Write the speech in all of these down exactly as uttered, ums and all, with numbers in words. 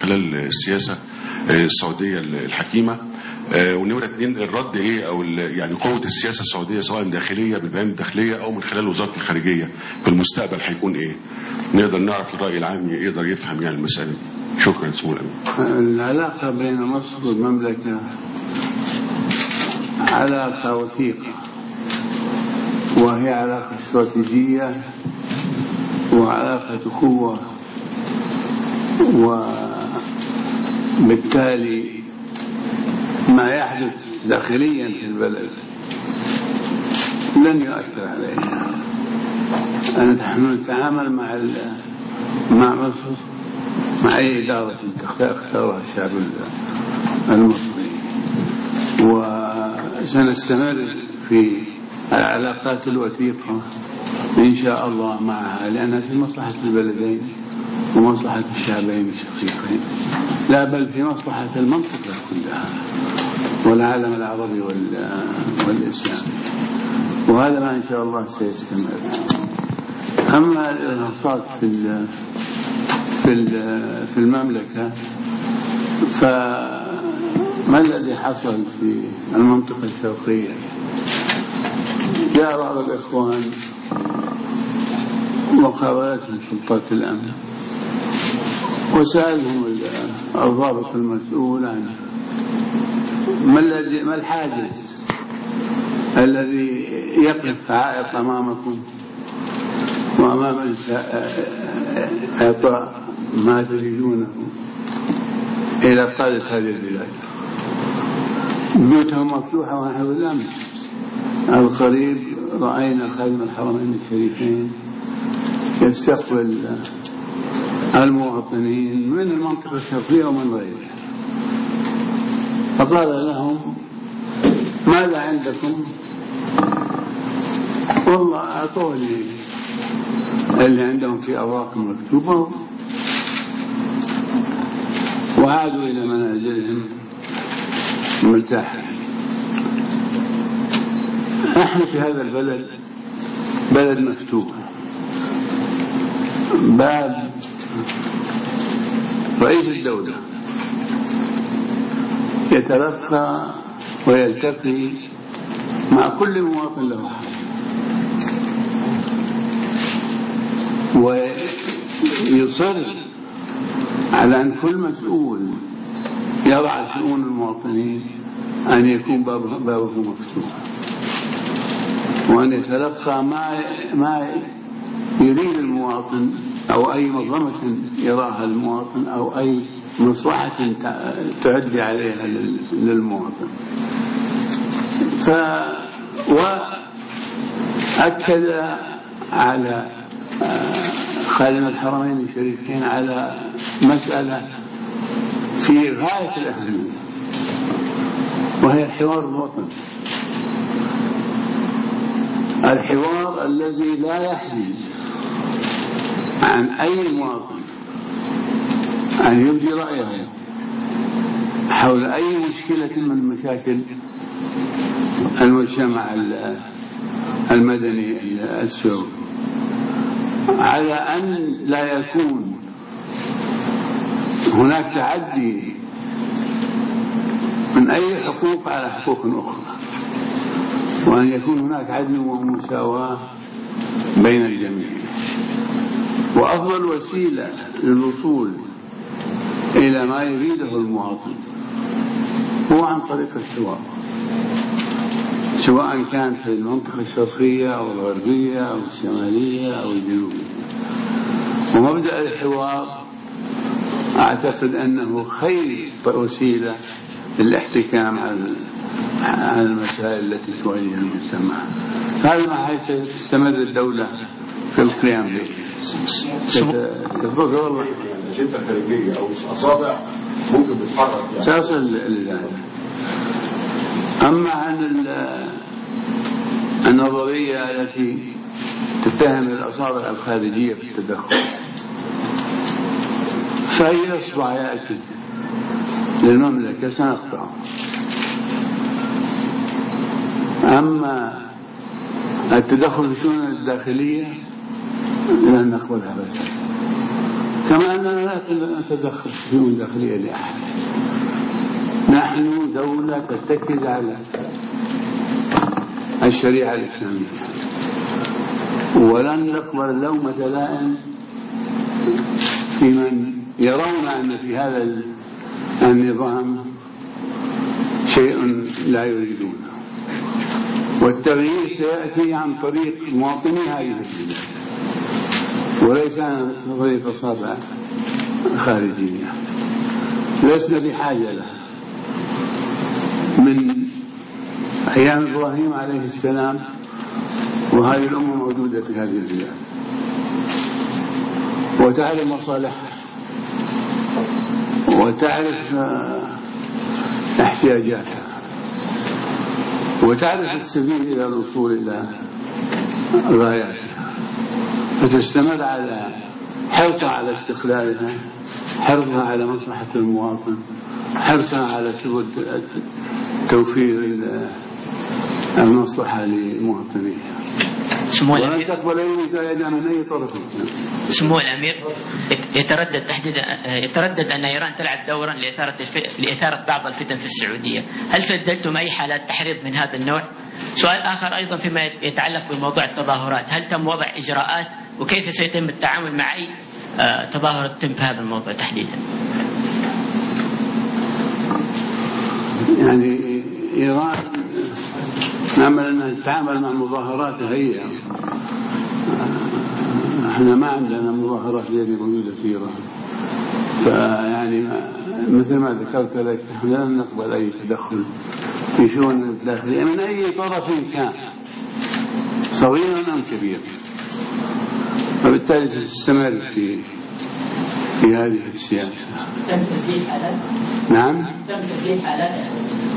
خلال السياسة السعودية الحكيمة. ونمرة اثنين الرد ايه او يعني قوة السياسة السعودية سواء داخلية بالبيان الداخلية او من خلال وزارة الخارجية في المستقبل هيكون ايه؟ نقدر نعرف الرأي العام يقدر يفهم يعني المسألة دي. شكرا سمو الأمين. العلاقة بين مصر والمملكة علاقة وثيقة، وهي علاقة استراتيجية وعلاقة أخوة، وبالتالي ما يحدث داخليا في البلد لن يؤثر علينا. نحن نتعامل مع مع مصر مع أي إدارة اختارها الشعب المصري، وسنستمر في العلاقات الوثيقة إن شاء الله معها، لأنها في مصلحة البلدين ومصلحة الشعبين الشقيقين، لا بل في مصلحة المنطقة كلها والعالم العربي والإسلامي، وهذا ما إن شاء الله سيستمر. أما الإرهاصات في في المملكة فما الذي حصل في المنطقة الشرقية؟ جاء بعض الإخوان مقابلتهم سلطات الأمن وسألهم الضابط المسؤول عنه ما الذي ما الحاجز الذي يقف عائق أمامكم وأمام إعطاء ما تريدونه إلى قادة هذه البلاد؟ بيوتهم مفتوحة ونحن بالأمن. القريب رأينا خادم الحرمين الشريفين يستقبل المواطنين من المنطقة الشرقية ومن غيرها، فقال لهم ماذا عندكم؟ والله أعطوني اللي عندهم في أوراق مكتوبة وعادوا إلى منازلهم مرتاحين. نحن في هذا البلد بلد مفتوح، باب رئيس الدولة يتلقى ويلتقي مع كل مواطن له حق، ويصر على أن كل مسؤول يضع شؤون المواطنين أن يكون بابه مفتوح، وأن يتلقى ما ما يريد المواطن أو أي مظلمة يراها المواطن أو أي مصلحة تعدي عليها للمواطن. ف وأكد على خادم الحرمين الشريفين على مسألة في غاية الأهمية، وهي الحوار الوطني، الحوار الذي لا يحجز عن أي مواطن أن يبدي رأيه حول أي مشكلة من مشاكل المجتمع المدني السوري، على أن لا يكون هناك تعدي من أي حقوق على حقوق أخرى، وأن يكون هناك عدل ومساواة بين الجميع. وأفضل وسيلة للوصول إلى ما يريده المواطن هو عن طريق الحوار، سواء كان في المنطقة الشرقية أو الغربية أو الشمالية أو الجنوبية. ومبدأ الحوار أعتقد أنه خير وسيلة للاحتكام على المسائل التي تواجه المجتمع. هذا ما حيث تستمر الدولة في القيام به. تفضل والله أجندة خارجية أو أصابع ممكن تتحرك يعني. سأصل لذلك. أما عن النظرية التي تتهم الأصابع الخارجية في التدخل، فهي إصبع يأتي للمملكة سنقطعه. أما التدخل في الشؤون الداخلية لن نقبلها بس. كما أننا لا نتدخل في شؤون داخلية لأحد. نحن دولة ترتكز على الشريعة الإسلامية، ولن نقبل لومة لائم في من يرون أن في هذا النظام شيء لا يريدونه. والتغيير سيأتي عن طريق مواطني هذه البلاد وليس عن طريق أصابع خارجية لسنا بحاجة له. من أيام إبراهيم عليه السلام وهذه الأمة موجودة في هذه البلاد وتعرف مصالحها وتعرف احتياجاتها وتعرف السبيل إلى الوصول إلى غاياتها، فتستمر على حرصها على استقلالها، حرصها على مصلحة المواطن، حرصها على سبل توفير المصلحة لمواطنيها. ولا تقبل أي مساعدة من أي طرف. سمو الأمير، يتردد تحديدا يتردد أن إيران تلعب دورا لإثارة لإثارة بعض الفتن في السعودية، هل سجلتم أي حالات تحريض من هذا النوع؟ سؤال آخر أيضا فيما يتعلق بموضوع التظاهرات، هل تم وضع إجراءات وكيف سيتم التعامل مع أي تظاهرة تتم في هذا الموضوع تحديدا؟ يعني إيران نعمل أنها تتعامل مع مظاهراتها هي، احنا ما عندنا مظاهرات زي اللي موجودة في إيران، فيعني مثل ما ذكرت لك نحن لن نقبل أي تدخل في شؤون الداخلية من أي طرف كان صغير أم كبير، وبالتالي تستمر في في هذه السياسة. تم تسجيل حالات؟ نعم؟ تم تسجيل حالات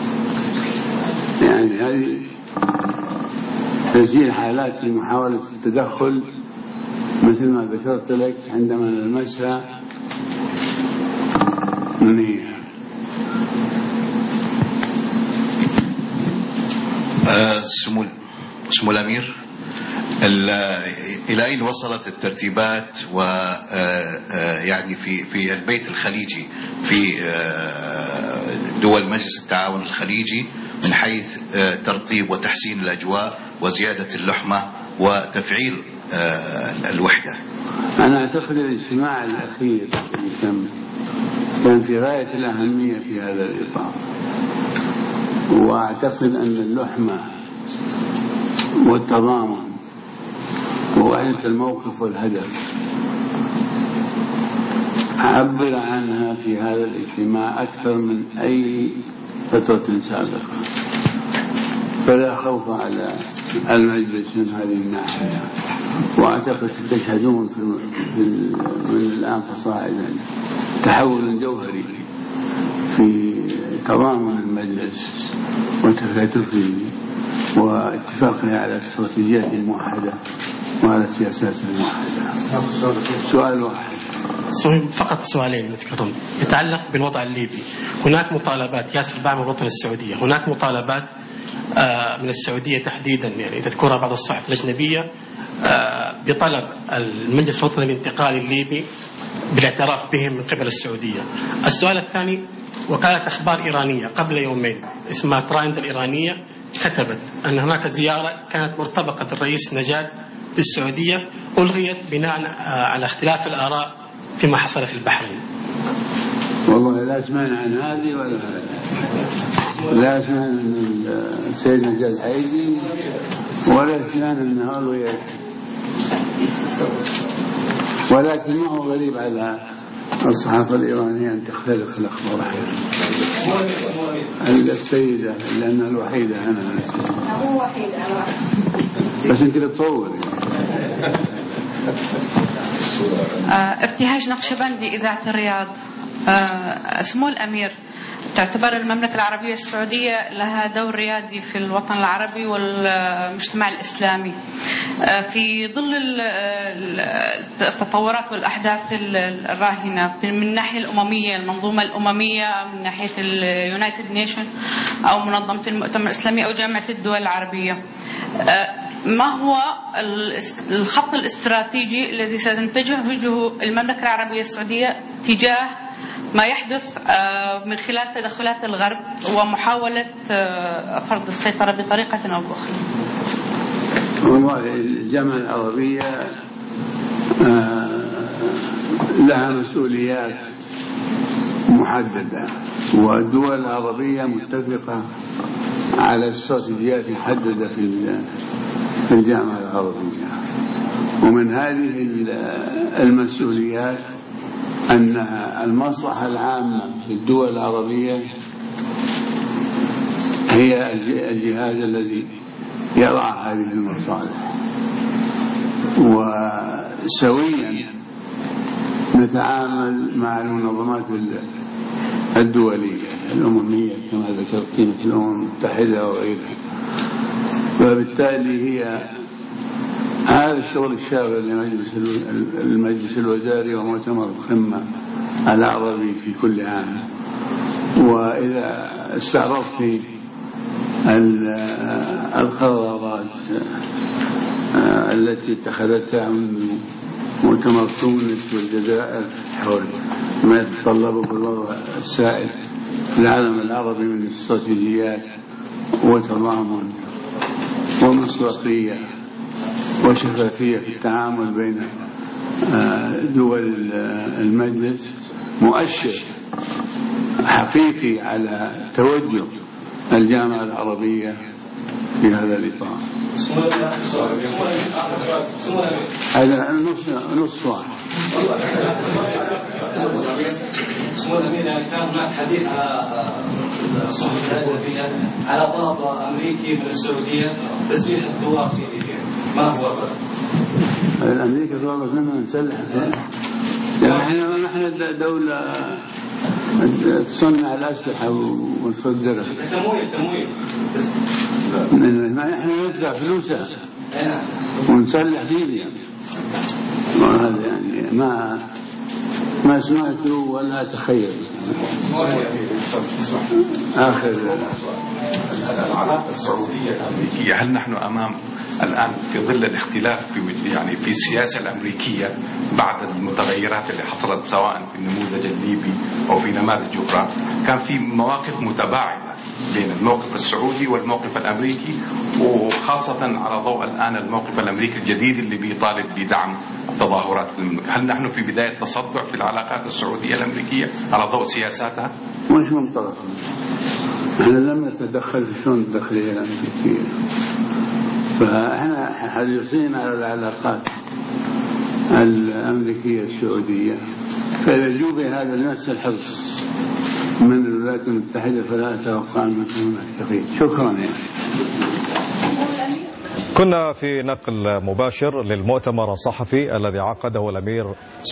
يعني هذه تسجيل حالات لمحاولة التدخل مثل ما ذكرت لك عندما نلمسها ننهيها. أه سمو سمو الأمير، إلى أين وصلت الترتيبات و يعني في في البيت الخليجي في دول مجلس التعاون الخليجي من حيث ترطيب وتحسين الأجواء وزيادة اللحمة وتفعيل الوحدة؟ أنا أعتقد الاجتماع الأخير اللي تم كان في غاية الأهمية في هذا الإطار، وأعتقد أن اللحمة والتضامن ووحدة الموقف والهدف عبر عنها في هذا الاجتماع أكثر من أي فترة سابقة، فلا خوف على المجلس من هذه الناحية. وأعتقد تشهدون في من الآن فصاعدا تحول جوهري في تضامن المجلس وتكاتفه واتفاقه على استراتيجيات موحدة وعلى سياسات موحدة. سؤال واحد فقط سؤالين نذكرهم يتعلق بالوضع الليبي. هناك مطالبات ياسر باع من الوطن السعودية، هناك مطالبات من السعودية تحديدا يعني تذكرها بعض الصحف الأجنبية بطلب المجلس الوطني الانتقالي الليبي بالاعتراف بهم من قبل السعودية. السؤال الثاني، وكالة أخبار إيرانية قبل يومين اسمها ترايند الإيرانية كتبت أن هناك زيارة كانت مرتبطة بالرئيس نجاد في السعودية ألغيت بناء على اختلاف الآراء فيما حصل في البحرين. والله لا سمعنا عن هذه ولا لا سمعنا أن السيد نجاد هيجي ولا سمعنا أن ألغيت، ولكن ما هو غريب على الصحافة الإيرانية أن تختلف الأخبار أحيانا. السيدة لأنها الوحيدة أنا هو وحيد أنا بس أنت بتصور. ابتهاج نقشبندي إذاعة الرياض. سمو الأمير، تعتبر المملكة العربية السعودية لها دور ريادي في الوطن العربي والمجتمع الإسلامي في ظل التطورات والأحداث الراهنة من الناحية الأممية، المنظومة الأممية، من ناحية اليونايتد نيشن أو منظمة المؤتمر الإسلامي أو جامعة الدول العربية. ما هو الخط الاستراتيجي الذي ستنتهجه المملكة العربية السعودية تجاه ما يحدث من خلال تدخلات الغرب ومحاولة فرض السيطرة بطريقة أو بأخرى؟ والله الجامعة العربية لها مسؤوليات محددة، والدول العربية متفقة على استراتيجيات محددة في الجامعة العربية. ومن هذه المسؤوليات أن المصلحة العامة في الدول العربية هي الجهاز الذي يرعى هذه المصالح، وسويا نتعامل مع المنظمات الدولية الأممية كما ذكرت قيمة الأمم المتحدة وغيرها. وبالتالي هي هذا الشغل الشاغل لمجلس المجلس الوزاري ومؤتمر القمة العربي في كل عام. وإذا استعرضت القرارات التي اتخذتها منذ مؤتمر تونس والجزائر حول ما يتطلبه الوضع السائد في العالم العربي من استراتيجيات وتضامن ومصداقية وشفافية في التعامل بين دول المجلس، مؤشر حقيقي على توجه الجامعة العربية في هذا الإطار. هذا نص نص واحد. كان هناك حديث على الصحف الأجنبية على طلب أمريكي من السعودية تسليح الدول في ليبيا، ما هو الأمريكا طلبت لنا نسلح؟ يعني نحن دولة تصنع الأسلحة وتصدرها. تمويل تمويل. نحن ندفع فلوسها ونسلح ليبيا. وهذا يعني ما ما سمعته ولا أتخيل. آخر العلاقة السعودية الأمريكية، هل نحن أمام الآن في ظل الاختلاف في يعني في السياسة الأمريكية بعد المتغيرات اللي حصلت سواء في النموذج الليبي أو في نماذج أخرى، كان في مواقف متباعدة بين الموقف السعودي والموقف الأمريكي، وخاصة على ضوء الآن الموقف الأمريكي الجديد اللي بيطالب بدعم التظاهرات في المملكة. هل نحن في بداية تصدع في العلاقات السعودية الأمريكية على ضوء سياساتها؟ مش منطلق، احنا لم نتدخل في شؤون الداخلية الأمريكية، فاحنا حريصين على العلاقات الأمريكية السعودية، فإذا جوب هذا نفس الحرص من الولايات المتحدة فلا أتوقع أن يكون هناك تغيير. شكرا. يعني كنا في نقل مباشر للمؤتمر الصحفي الذي عقده الأمير